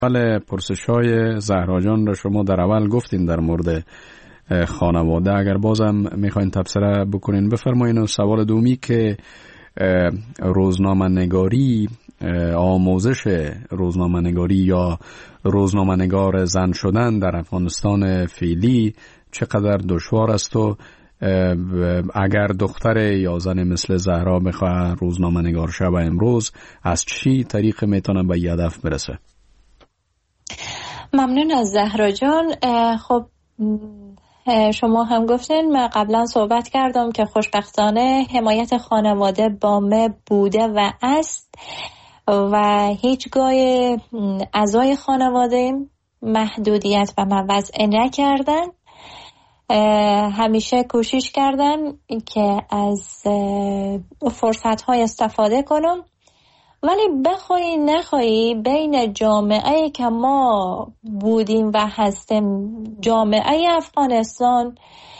بله، پرسش‌های زهرا جان را شما در اول گفتین در مورد خانواده. اگر بازم میخواین تبصره بکنین بفرمایین. و سوال دومی که روزنامه نگاری، آموزش روزنامه نگاری یا روزنامه نگار زن شدن در افغانستان فعلی چقدر دشوار است و اگر دختر یا زن مثل زهرا بخواه روزنامه نگار شود امروز از چی طریق میتونه به هدف برسه؟ ممنون از زهرا جان. خب شما هم گفتین، من قبلا صحبت کردم که خوشبختانه حمایت خانواده بامه بوده و است و هیچگاه اعضای خانواده محدودیت و موضع نکردن. همیشه کوشش کردن که از فرصت‌های استفاده کنم، ولی بخوایی نخوایی بین جامعه که ما بودیم و هستیم، جامعه افغانستان،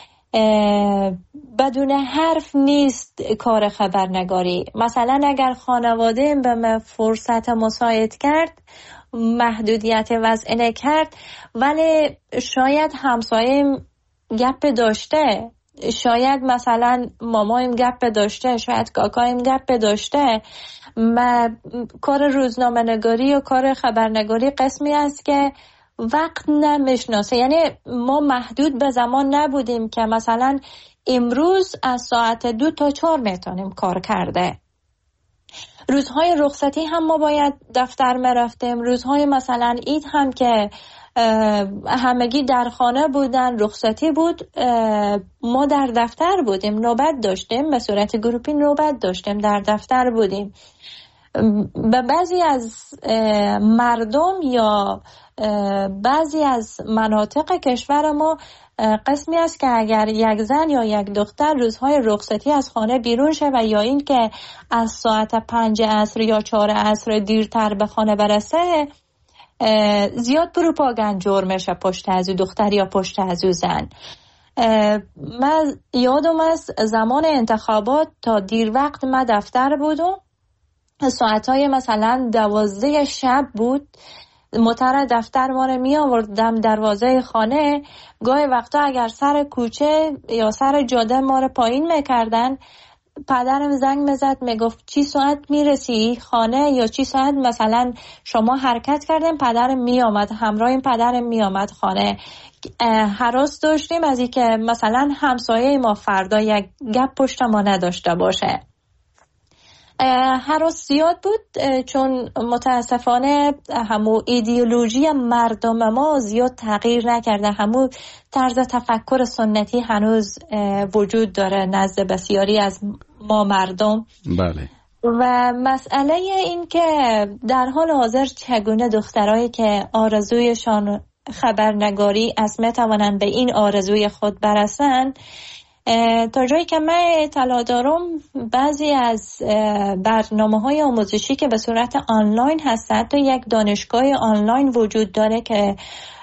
بدون حرف نیست کار خبرنگاری. مثلا اگر خانواده به من فرصت مساعد کرد، محدودیت وضع کرد، ولی شاید همسایه گپ داشته، شاید مثلا مامایم گپ داشته، شاید کاکایم گپ داشته. کار روزنامه نگاری و کار خبرنگاری قسمی است که وقت نمیشناسه. یعنی ما محدود به زمان نبودیم که مثلا امروز از ساعت 2 تا 4 میتونیم کار کرده. روزهای رخصتی هم ما باید دفتر میرفتیم. روزهای مثلا عید هم که همگی در خانه بودن، رخصتی بود، ما در دفتر بودیم، نوبت داشتیم، به صورت گروپی نوبت داشتیم، در دفتر بودیم. به بعضی از مردم یا بعضی از مناطق کشور ما قسمی است که اگر یک زن یا یک دختر روزهای رخصتی از خانه بیرون شه و یا این که از ساعت 5 عصر یا 4 عصر دیرتر به خانه برسه، زیاد پروپاگاند جور میشه پشت از او دختر یا پشت از او زن. من یادم است زمان انتخابات تا دیر وقت من دفتر بودم، ساعتهای مثلا 12 شب بود، متر دفتر ما رو می آوردم دروازه خانه. گاهی وقتا اگر سر کوچه یا سر جاده ما رو پایین میکردن، پدرم زنگ میزد میگفت چی ساعت میرسی خانه یا چی ساعت مثلا شما حرکت کردن. پدرم میامد، همراه این پدرم میامد خانه. هراس داشتیم از اینکه مثلا همسایه ما فردا یک گپ پشت ما نداشته باشه. هراس زیاد بود چون متاسفانه همو ایدئولوژی مردم ما زیاد تغییر نکرده. همو طرز تفکر سنتی هنوز وجود داره نزد بسیاری از ما مردم. بله. و مسئله این که در حال حاضر چگونه دخترایی که آرزویشان خبرنگاری است میتوانند به این آرزوی خود برسند، تا جایی که من اطلاع دارم بعضی از برنامه‌های آموزشی که به صورت آنلاین هست، حتی یک دانشگاه آنلاین وجود داره که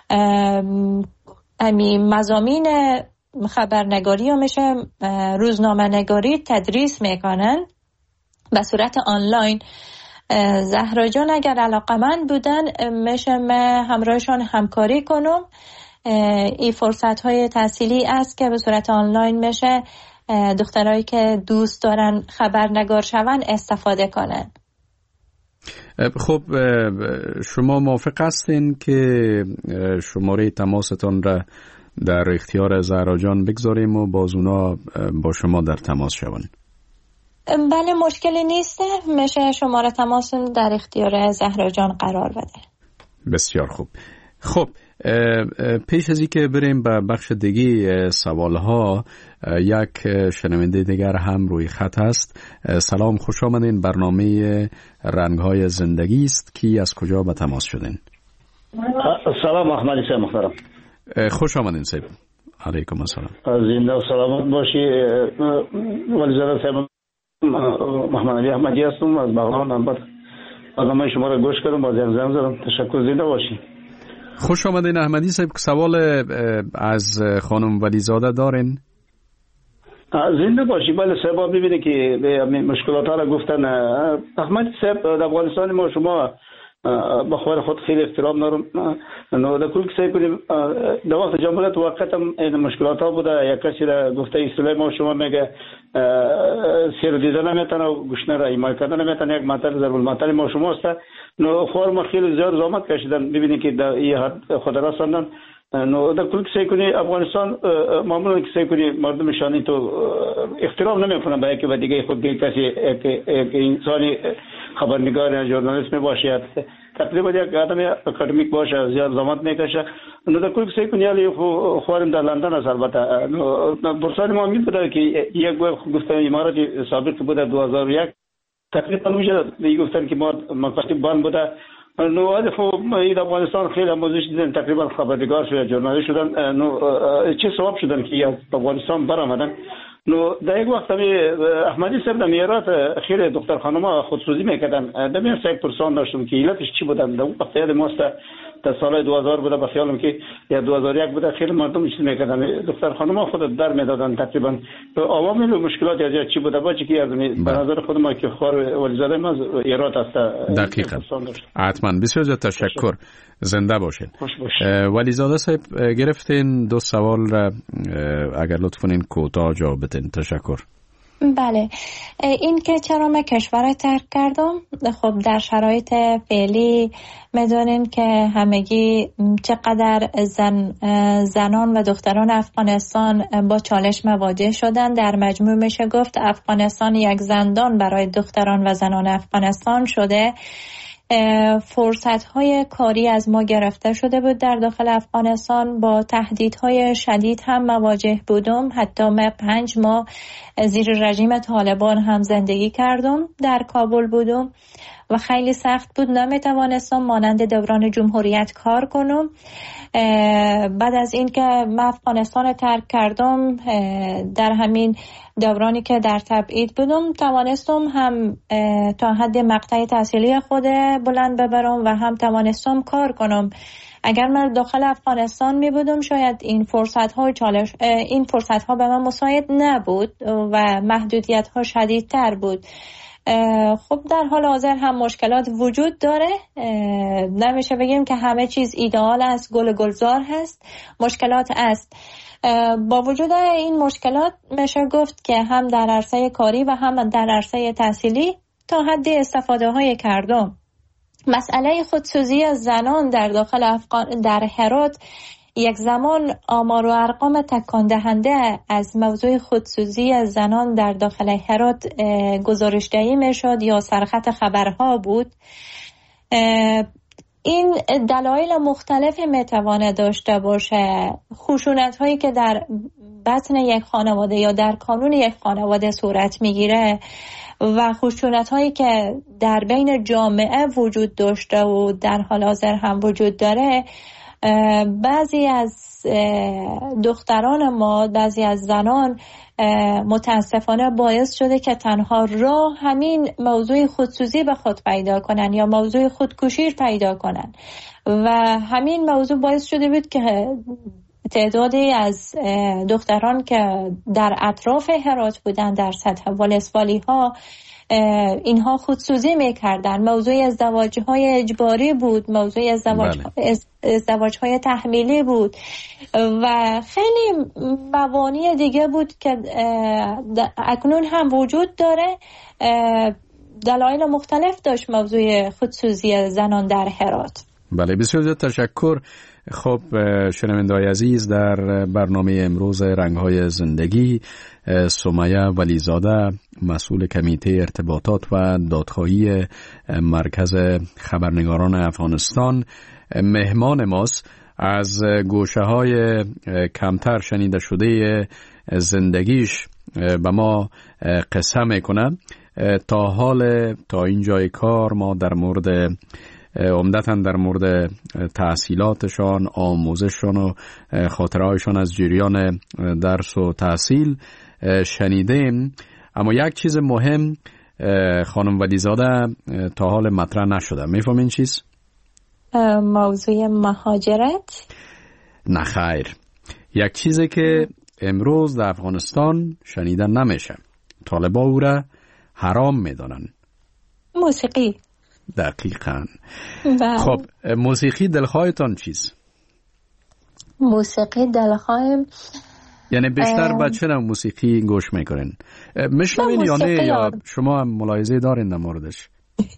مضامین خبرنگاری و میشه روزنامه نگاری تدریس میکنن به صورت آنلاین. زهرا جان اگر علاقمند بودن میشه من همراهشان همکاری کنم. این فرصت های تحصیلی است که به صورت آنلاین میشه دخترایی که دوست دارن خبرنگار شون استفاده کنن. خب شما موافق هستین که شماره تماستان را در اختیار زهرا جان بگذاریم و باز اونا با شما در تماس شون؟ بله، مشکلی نیست. میشه شماره تماس در اختیار زهرا جان قرار بده. بسیار خوب. خب پیش از اینکه بریم به بخش دیگه سوالها، یک شنونده دیگر هم روی خط هست. سلام، خوش آمدین. برنامه رنگ‌های زندگی است. کی از کجا به تماس شدین؟ سلام احمدی صاحب محترم. خوش آمدین صاحب. علیکم السلام. زنده و سلامت باشی. ولیزاده صاحب محمد علی احمدی هستم از بغلان. البته برنامه شما را گوش کردم، باز یک زنگ زدم. تشکر، زنده باشی. خوش آمدین احمدی صاحب. سوال از خانم ولیزاده دارین؟ زنده باشی. بله صاحب، ببینید که مشکلات ها را گفتن. احمدی صاحب در افغانستان ما شما به خود خود خیلی احترام دارم. نو در کل سعی کنیم در وقت جمهوریت وقت هم این مشکلات ها بوده. یک کسی را گفته اصطلاح ما شما میگه سیر دیدن نمیتونه و گوشنه را ایمای کردن نمیتونه. یک مطلب ضرب المثل ما شما است. نو خور ما خیلی زیاد زحمت کشیدن ببینید که در این حد خود رساندن. نو در کل سعی کنی افغانستان معمولا که سعی کنی مردمشانی تو احترام نمیکنن به یکی و دیگه. خود کسی یک انسانی خبرنگار یا ژورنالیست باشد تقریبا یک آدم اکادمیک باشه زیاد زحمت میکشه. نو در کل سعی کنی علی خوارم در لندن است. البته برسان ما میبوده که یک گفتن امارات سابق بوده 2001 تقریبا میشه گفتن که ما مقصد بان بوده. نو هدف این افغانستان خیلی موضوعش دیدن تقریبا خبرنگار شدن ژورنالیست شدن. نو چه ثواب شدن که از افغانستان برآمدن. نو در یک وقت احمدی صاحب در میرات خیلی دختر خانم خودسوزی میکردن. در میرات یک پرسان داشتم که علتش چی بودن. در اون وقت یاد ماست در سال 2000 بوده به خیالم که یا 2001 بوده. خیلی مردم چیز میکردن دختر خانم خود در میدادن. تقریبا عوامل و مشکلات از چی بوده باشه که از به نظر خود ما که خار ولیزاده ما ایرات است. دقیقاً حتما بسیار زیاد تشکر. زنده باشین. ولیزاده صاحب گرفتین دو سوال را اگر لطف کنین کوتاه جواب بدین. تشکر. بله، این که چرا من کشور ترک کردم، خب در شرایط فعلی میدونین که همگی چقدر زنان و دختران افغانستان با چالش مواجه شدن. در مجموع میشه گفت افغانستان یک زندان برای دختران و زنان افغانستان شده. فرصت‌های کاری از ما گرفته شده بود. در داخل افغانستان با تهدیدهای شدید هم مواجه بودم. حتی من 5 ماه زیر رژیم طالبان هم زندگی کردم. در کابل بودم و خیلی سخت بود. نمیتوانستم مانند دوران جمهوریت کار کنم. بعد از این که من افغانستان ترک کردم، در همین دورانی که در تبعید بودم توانستم هم تا حد مقطع تحصیلی خود بلند ببرم و هم توانستم کار کنم. اگر من داخل افغانستان می بودم شاید این فرصت ها به من مساعد نبود و محدودیت ها شدیدتر بود. خب در حال حاضر هم مشکلات وجود داره. نمیشه بگیم که همه چیز ایدئال است، گل گلزار هست. مشکلات است. با وجود این مشکلات میشه گفت که هم در عرصه کاری و هم در عرصه تحصیلی تا حد استفاده های کردم. مسئله خودسوزی زنان در داخل در هرات یک زمان آمار و ارقام تکان دهنده از موضوع خودسوزی زنان در داخل هرات گزارش‌دهی میشد یا سرخط خبرها بود. این دلایل مختلف میتوانه داشته باشه. خشونت هایی که در بطن یک خانواده یا در کانون یک خانواده صورت میگیره و خشونت هایی که در بین جامعه وجود داشته و در حال حاضر هم وجود داره، بعضی از دختران ما، بعضی از زنان متاسفانه باعث شده که تنها راه همین موضوع خودسوزی به خود پیدا کنن یا موضوع خودکشی پیدا کنن و همین موضوع باعث شده بود که تعدادی از دختران که در اطراف هرات بودن در سطح ولسوالی ها اینها خودسوزی میکردن. موضوع ازدواج های اجباری بود، موضوع ازدواج های تحمیلی بود و خیلی موانع دیگه بود که اکنون هم وجود داره. دلایل مختلف داشت موضوع خودسوزی زنان در هرات. بله، بسیار زیاد تشکر. خب شنونده‌های عزیز، در برنامه امروز رنگ‌های زندگی سمیه ولیزاده، مسئول کمیته ارتباطات و دادخواهی مرکز خبرنگاران افغانستان مهمان ماست. از گوشه‌های کمتر شنیده شده زندگیش به ما قصه میکنه. تا اینجای کار ما در مورد عمدتاً در مورد تحصیلاتشان، آموزششان و خاطرهایشان از جریان درس و تحصیل شنیدیم. اما یک چیز مهم خانم ولیزاده تا حال مطرح نشده. میفهمین چیز؟ موضوع مهاجرت؟ نه خیر. یک چیزی که امروز در افغانستان شنیده نمیشه. طالبا او را حرام میدانن. موسیقی. دقیقاً. خب موسیقی دلخواهتان چیست؟ موسیقی دلخواهم یعنی بیشتر با چه نوع موسیقی گوش میکنین؟ میشنوین یا نه، یا شما هم ملاحظه دارین در موردش؟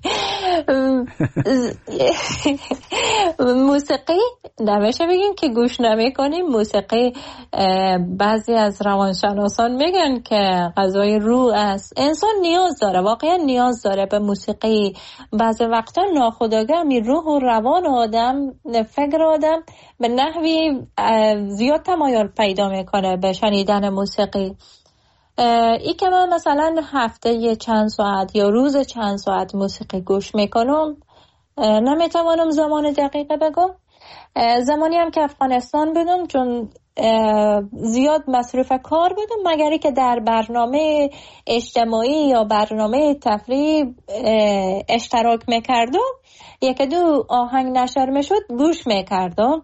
موسیقی نمیشه بگیم که گوش نمی کنیم. موسیقی بعضی از روانشناسان میگن که غذای روح است. انسان نیاز داره، واقعا نیاز داره به موسیقی. بعضی وقتا ناخودآگاه می روح و روان آدم، فکر آدم به نحوی زیاد تمایل پیدا میکنه به شنیدن موسیقی. ای که من مثلا هفته چند ساعت یا روز چند ساعت موسیقی گوش میکنم، نمیتوانم زمان دقیقه بگم. زمانی هم که افغانستان بودم، چون زیاد مصروف کار بودم، مگری که در برنامه اجتماعی یا برنامه تفریح اشتراک میکردم، یک دو آهنگ نشر میشد گوش میکردم.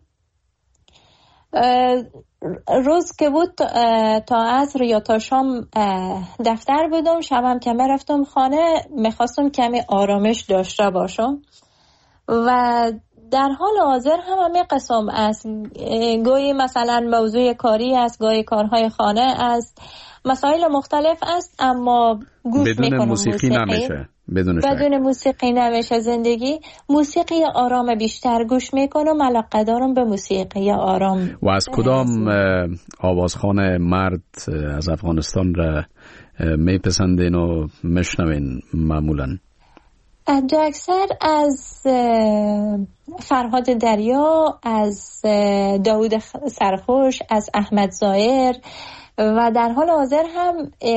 روز که بود تا عصر یا تا شام دفتر بودم، شبم که رفتم خانه میخواستم کمی آرامش داشته باشم و در حال حاضر همه قسم است. گویی مثلا موضوع کاری است، گویی کارهای خانه است، مسائل مختلف است، اما گوش بدون موسیقی نمیشه. بدون موسیقی نمیشه زندگی. موسیقی آرام بیشتر گوش میکنم، علاقه دارم به موسیقی آرام. و از کدام آوازخوان مرد از افغانستان را میپسندین و میشنوین معمولا؟ دو اکثر از فرهاد دریا، از داود سرخوش، از احمد ظاهر، و در حال حاضر هم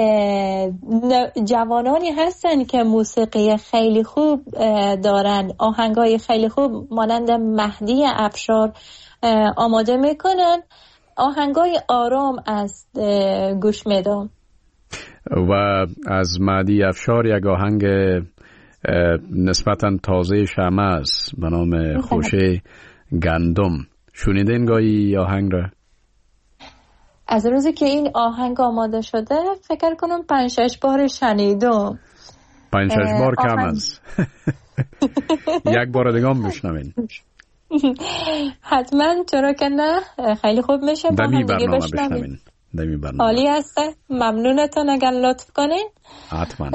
جوانانی هستن که موسیقی خیلی خوب دارن، آهنگای خیلی خوب مانند مهدی افشار آماده میکنن. آهنگای آرام است گوش میدم. و از مهدی افشار یک آهنگ نسبتاً تازه شمع است به نام خوشه گندم. شنیدین گاهی آهنگ را؟ از روزی که این آهنگ آماده شده فکر کنم 5-6 بار شنیدم. 5-6 بار کم است. یک بار دیگه هم بشنوین. حتما، چرا که نه، خیلی خوب میشه با هم دیگه بشنوین. عالی هسته، ممنونتون اگر لطف کنین. حتما.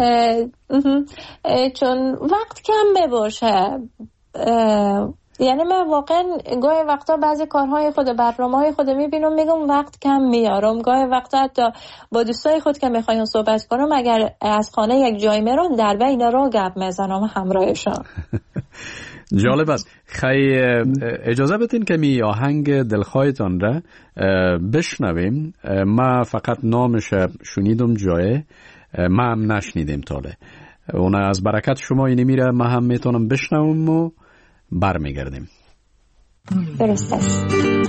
چون وقت کم میباشه، یعنی من واقعا گاهی وقتا بعضی کارهای خود، برنامه‌های خود میبینم، میگم وقت کم میارم. گاهی وقتا حتی با دوستای خود که میخوایم صحبت کنم، اگر از خانه یک جای میرم، در بین راه گپ میزنم همراهشان. جالب است. خیلی اجازه بدین که می آهنگ دلخواهتان را بشنویم. ما فقط نامش شنیدم جایه، ما هم نشنیدیم تاله. اون از برکت شما اینی میره، ما هم میتونم بشنوم و برمیگردیم. درست است.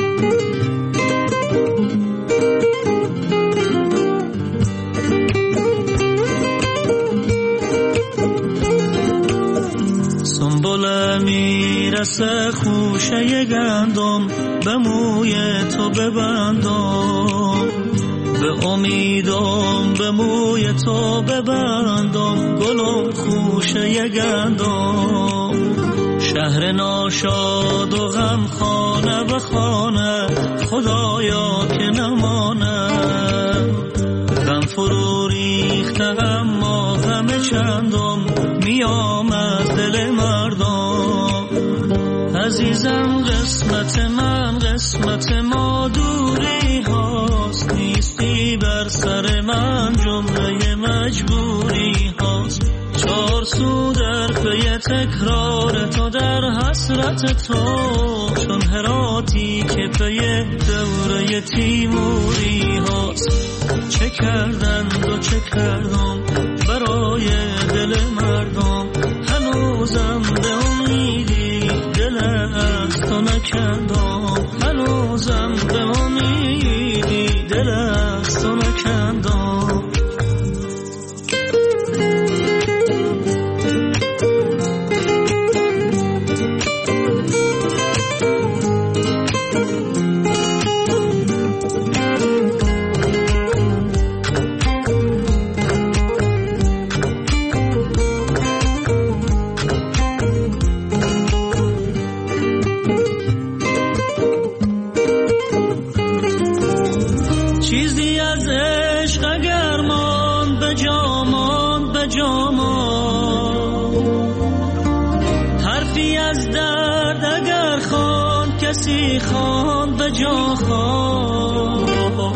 سنبله میرسه خوشه گندم، به موی تو ببندم، به امیدم به موی تو ببندم، گلم خوشه گندم. شهر ناشاد و غم خانه به خانه، خدایا که نمانه. غم فرو ریخته اما غم چندم، میام از دل مردم. عزیزم قسمت من، قسمت ما دوری هاست، نیستی بر سر من جمله مجبوری هاست. چار سو در پی تکرار تو، در حسرت تو، چون هراتی که پی دوره تیموری هاست. چه کردند و چه کردم برای دل مردم، هنوزم به امیدی دل از تو نکندم، هنوزم به امیدی دل از تو نکندم. کسی خواند به جا خواند،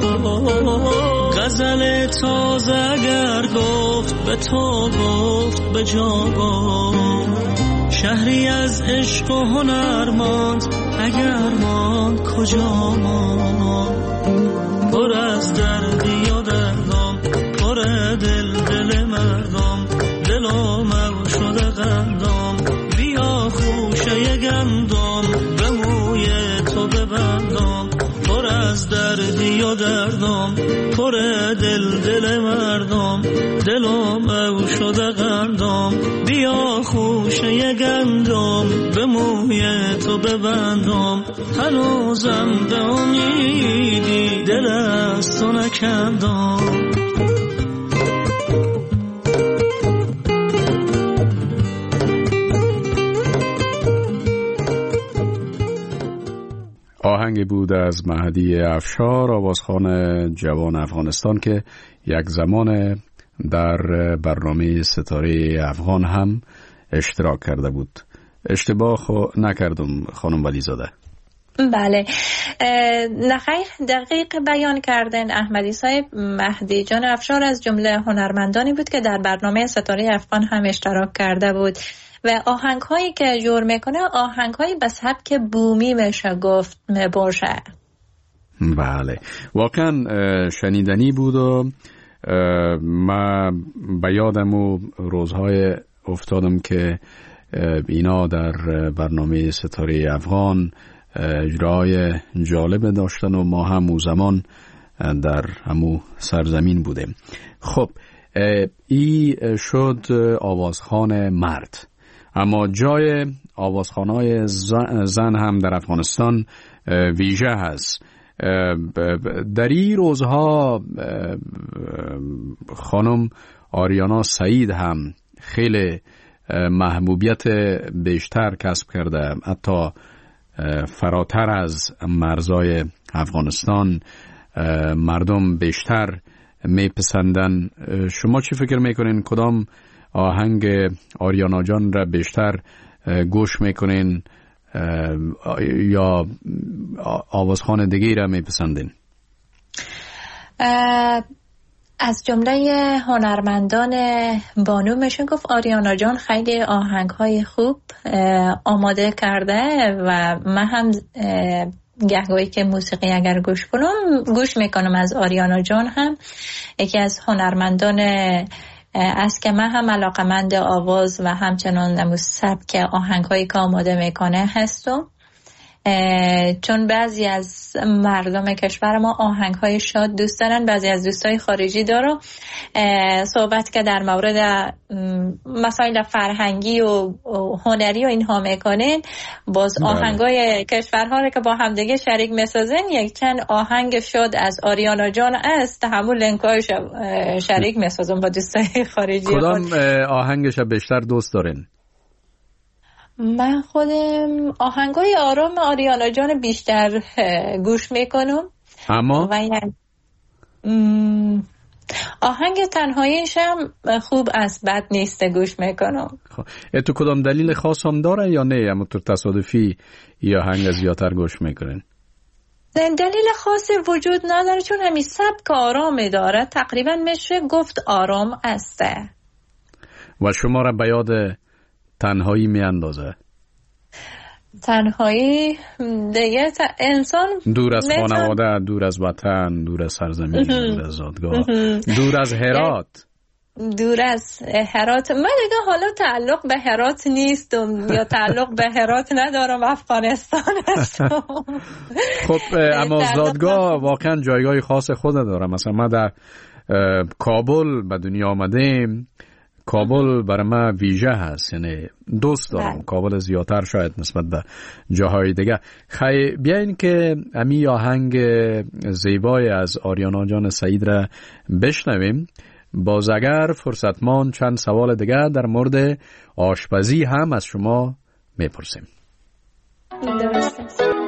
غزل تازه اگر گفت به تو گفت به جا گفت. شهری از عشق و هنر ماند، اگر ماند کجا ماند. پر از دردی و دردم، پر دل مردم، دلم او شده قندم. بیا خوشه گندم به موی تو ببندم. پر از دردی و دردم، پر دل مردم، دلم او شده قندم. بیا خوشه گندم به موی تو ببندم. هنوزم به امیدی دل از تو نکندم. آهنگ بود از مهدی افشار، آوازخوان جوان افغانستان که یک زمان در برنامه ستاره افغان هم اشتراک کرده بود. اشتباه نکردم خانم ولیزاده؟ بله، نخیر، دقیق بیان کردن احمدی صاحب. مهدی جان افشار از جمله هنرمندانی بود که در برنامه ستاره افغان هم اشتراک کرده بود و آهنگ هایی که جور میکنه آهنگ هایی به سبک بومی میشه گفت باشه. بله، واقعا شنیدنی بود و من به یادم و روزهای افتادم که اینا در برنامه ستاره افغان اجرای جالب داشتن و ما هم اون زمان در همو سرزمین بودیم. خب ای شد آوازخوان مرد، اما جای آوازخوان‌های زن هم در افغانستان ویژه هست. در این روزها خانم آریانا سعید هم خیلی محبوبیت بیشتر کسب کرده، حتی فراتر از مرزهای افغانستان مردم بیشتر میپسندن. شما چی فکر میکنین؟ کدام آهنگ آریانا جان را بیشتر گوش میکنین یا آوازخوان دیگه را میپسندین؟ از جمله هنرمندان بانو میشه گفت آریانا جان خیلی آهنگ‌های خوب آماده کرده و من هم گهگاهی که موسیقی اگر گوش میکنم از آریانا جان هم یکی از هنرمندان است که من هم علاقمند آواز و همچنان نموز سبک آهنگ‌هایی که آماده میکنه هستم، چون بعضی از مردم کشور ما آهنگ‌های شاد دوست دارن. بعضی از دوستای خارجی دارو صحبت که در مورد مسائل فرهنگی و هنری و اینها میکنین، باز آهنگ‌های کشورها رو که با هم دیگه شریک میسازن، یک چند آهنگ شاد از آریانا جان است، همون لینک‌هاش شریک میسازن با دوستای خارجی. کدام آهنگش بیشتر دوست دارین؟ من خودم آهنگای آرام آریانا جان بیشتر گوش میکنم، اما و آهنگ تنهاییش هم خوب است، بد نیست، گوش میکنم. تو کدام دلیل خاص هم داره یا نه اما تو تصادفی یا آهنگ زیادتر گوش میکنین؟ دلیل خاصی وجود نداره، چون همین سبک آرامی داره، تقریبا میشه گفت آرام است و شما را به یاد تنهایی می اندازه. تنهایی دیگه انسان دور از خانواده، دور از وطن، دور از سرزمین، دور از زادگاه، دور از هرات. دور از هرات. من دیگه حالا تعلق به هرات نیستم یا تعلق به هرات ندارم، افغانستان هستم. خب اما زادگاه واقعا جایگاه خاص خود داره. مثلا ما در کابل به دنیا آمدیم، کابل برای من ویژه هست، یعنی دوست دارم کابل زیادتر شاید نسبت به جاهای دیگه. خیلی بیاین که امی آهنگ زیبای از آریانا جان سعید را بشنویم. باز اگر فرصتمان چند سوال دیگه در مورد آشپزی هم از شما میپرسیم. درسته.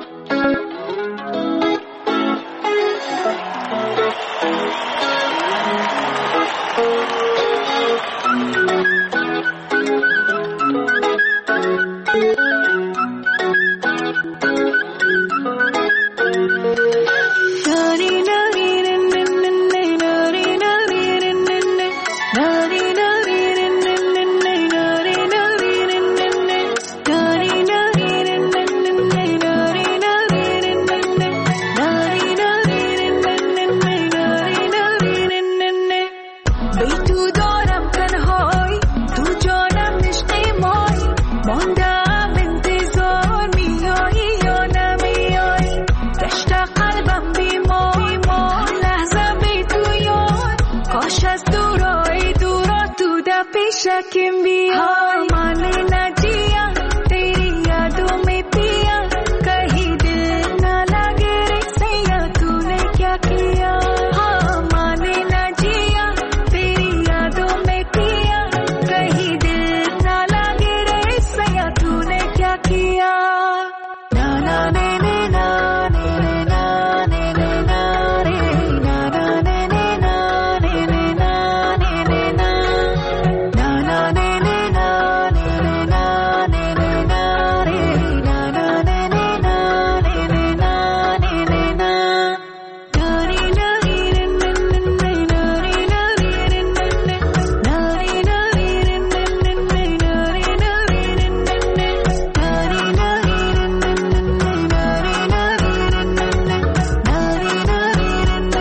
पिया माने ना जिया तेरी यादों में पिया कहीं दिल ना लगे रे सैया तूने क्या किया हाँ माने ना जिया तेरी यादों में पिया कहीं दिल ना लगे रे सैया तूने क्या किया ना ना ने ने ना ने ने ना ने ने ना रे ना ना ने ने ना ने ने ना ने ने ना ना ना ने ने ना ने ने ना ने ने ना रे ना ना ने ने ना ने ने ना ने ने ना नारी नारी रन रन नारी नारी रन रन नारी नारी रन रन नारी नारी रन रन नारी नारी रन रन नारी नारी रन रन नारी नारी रन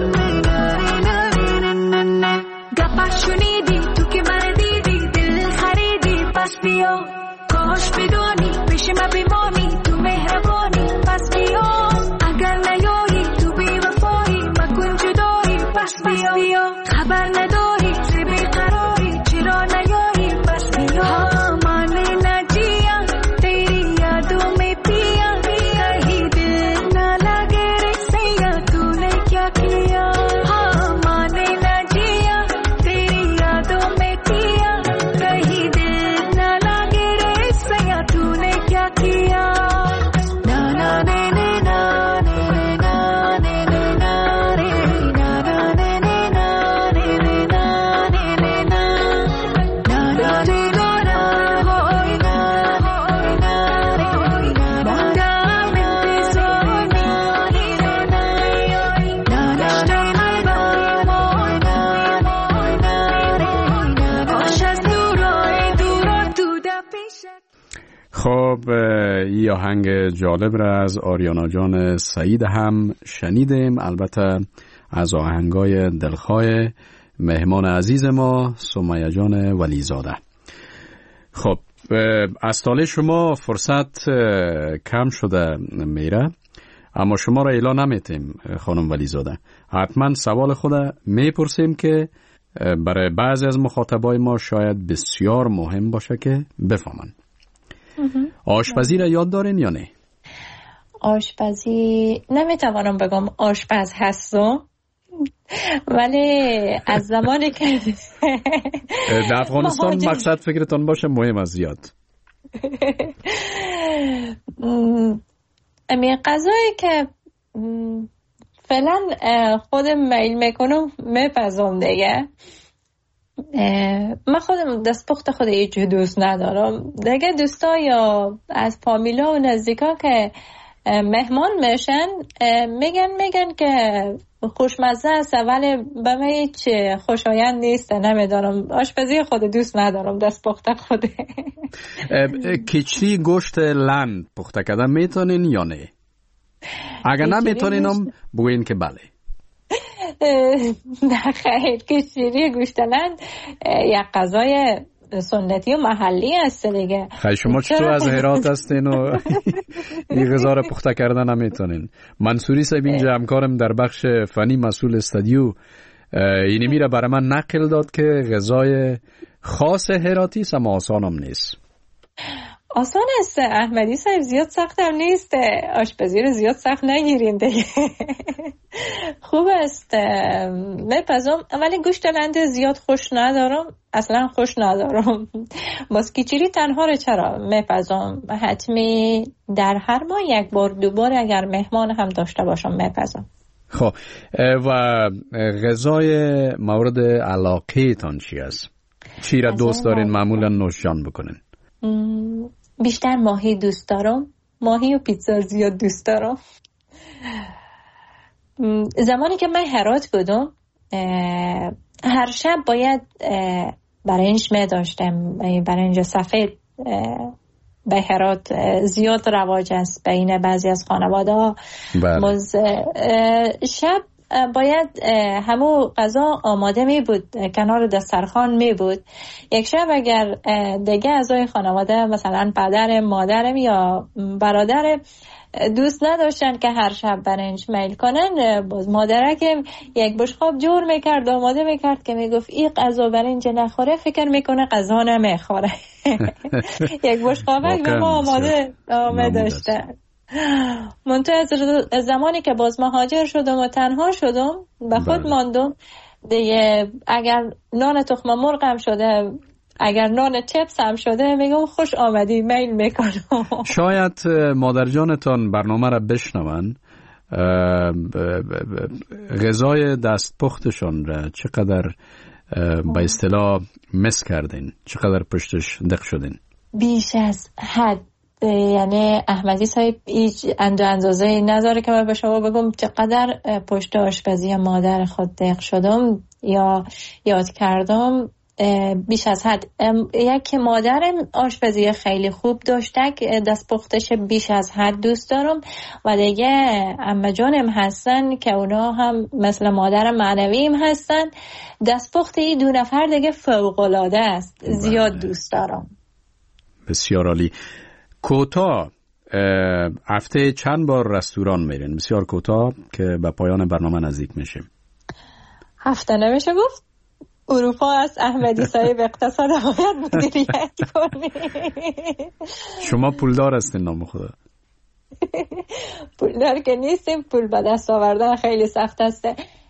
रन गप्पा شنیدی تو که من دیدی دل خریدی پس بیا کاش بدانی پیش من بمانی تو مهربانی پس بیا اگر نیایی تو بی وفایی مکن جدایی پس بیا خبر نداری چه بیقراری چرا نیایی پس بیا مانے نہ جیا تیری یادوں میں پیا کہیں دل نہ لگے رے سیا تو نے کیا کیا مانے نہ جیا تیری یادوں میں پیا کہیں دل نہ لگے رے سیا تو نے کیا کیا نا نا نے نے نا نے نے نا نے نے نا رے نا نا نے نے نا نے نے نا نے نے نا نا نا نے نا نا hoy na hoy na re na na ne so na ni na na na na ne na hoy na hoy na re na باش از دورای دورا تو در پیشت خب این آهنگ جالب را از آریانا جان سعید هم شنیدیم، البته از آهنگای دلخواه مهمان عزیز ما سمیه جان ولیزاده. خب از طال شما فرصت کم شده میره، اما شما را اعلان نمیتیم خانم ولیزاده. حتما سوال خود میپرسیم که برای بعضی از مخاطبای ما شاید بسیار مهم باشه که بفهمن. آشپزی را یاد دارین یا نه؟ آشپزی نمیتوانم بگم آشپز هستم، ولی از زمانی که در افغانستان مقصد فکرتان باشه مهم از زیاد. امی غذایی که فعلا خودم میل میکنم میپزم دیگه. من خودم دستپخت خود هیچ دوست ندارم دیگه. دوستا یا از فامیلا و نزدیکا که مهمان میشن میگن که خوشمزه است ولی به من هیچ خوشایند نیست، نمیدارم. آشپزی خود دوست ندارم، دستپخت خود. کچری گوشت لند پخته کردن میتونین یا نه؟ اگر نمیتونین هم بگوین که بله. نه خیر، کشیری گوشت لند یک غذای سنتی و محلی است دیگه. خیلی شما چطور از هرات هستین و این غذا را پخته کردن نمیتونین؟ منصوری صاحب اینجا همکارم در بخش فنی مسئول استودیو اینی میره برای من نقل داد که غذای خاص هراتی است اما آسان هم نیست. آسان است احمدی صاحب، زیاد سخت هم نیست. آشپزی رو زیاد سخت نگیرین دیگه. خوب است میپزم، ولی گوشت لند زیاد خوش ندارم، اصلا خوش ندارم. باز کیچری تنها رو چرا میپزم؟ حتمی در هر ماه یک بار دو بار اگر مهمان هم داشته باشم میپزم. خب و غذای مورد علاقه تان چی است؟ چی را دوست دارین معمولا نوشجان بکنین؟ بیشتر ماهی دوست دارم، ماهی و پیتزا زیاد دوست دارم. زمانی که من هرات بودم هر شب باید برنج می داشتم. برنج سفید به هرات زیاد رواج است بین بعضی از خانواده ها. شب باید همو غذا آماده می بود، کنار دسترخوان می بود. یک شب اگر دیگه اعضای خانواده مثلا پدر، مادرم یا برادر دوست نداشتن که هر شب برنج میل کنن. باز مادره که یک بشقاب جور میکرد آماده میکرد که میگفت این غذا برنج نخوره فکر میکنه غذا نمیخوره. یک بشقابک به ما آماده داشتن. منتها زمانی که باز مهاجر شدم و تنها شدم به خود ماندم دیگه، اگر نان تخم مرغ هم شده، اگر نان چپس هم شده، میگم خوش آمدی میل میکنم. شاید مادر جانتان برنامه را بشنون، غذای دست پختشان را چقدر به اصطلاح مس کردین، چقدر پشتش دق شدین؟ بیش از حد. یعنی احمدی صاحب هیچ اندازه نذاره که من به شما بگم چقدر پشت آشپزی مادر خود دق شدم یا یاد کردم. بیش از حد. یک مادرم آشپزی خیلی خوب داشته که دست پختش بیش از حد دوست دارم و دیگه عمه جانم هستن که اونا هم مثل مادر معنویم هستن. دست پخت این دو نفر دیگه فوق العاده است. زیاد دوست دارم. بسیار عالی. کوتاه هفته چند بار رستوران میرین؟ بسیار کوتاه که به پایان برنامه نزدیک میشیم. هفته نمیشه گفت. اروپا از احمدی صاحب اقتصاد باید مدیریت کنی. شما پولدار هستین نام خدا. پولدار که نیستیم، پول به دست آوردن خیلی سخت است.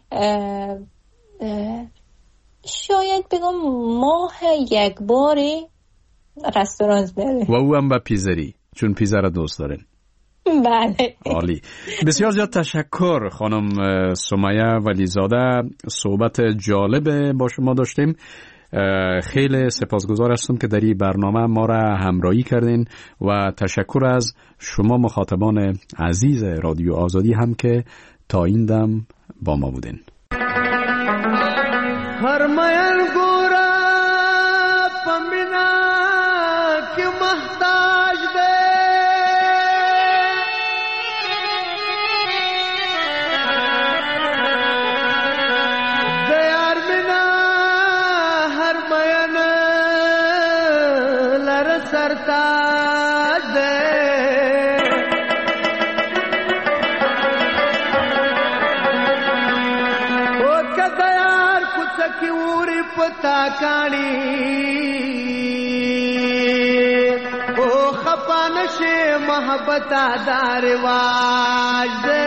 شاید بگم ماه یک باری رستوران بریم. و او هم به پیزری، چون پیزا را دوست دارین. بله. عالی. بسیار زیاد تشکر خانم سمیه ولیزاده. صحبت جالب با شما داشتیم. خیلی سپاسگزار هستم که در این برنامه ما را همراهی کردین و تشکر از شما مخاطبان عزیز رادیو آزادی هم که تا این دم با ما بودین. هرمایان گورا پمینا که محتاج ده دیار بنا هرمایان لر سرتاج ده کی وری پتا کانی او خپانشه محبت دار واج